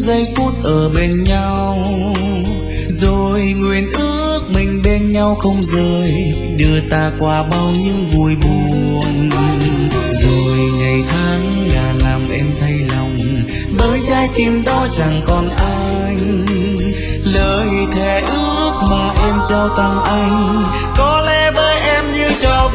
giây phút ở bên nhau, rồi nguyện ước mình bên nhau không rời, đưa ta qua bao những vui buồn. Rồi ngày tháng là làm em thay lòng, bởi trái tim đó chẳng còn anh. Lời thề ước mà em trao tặng anh, có lẽ với em như trò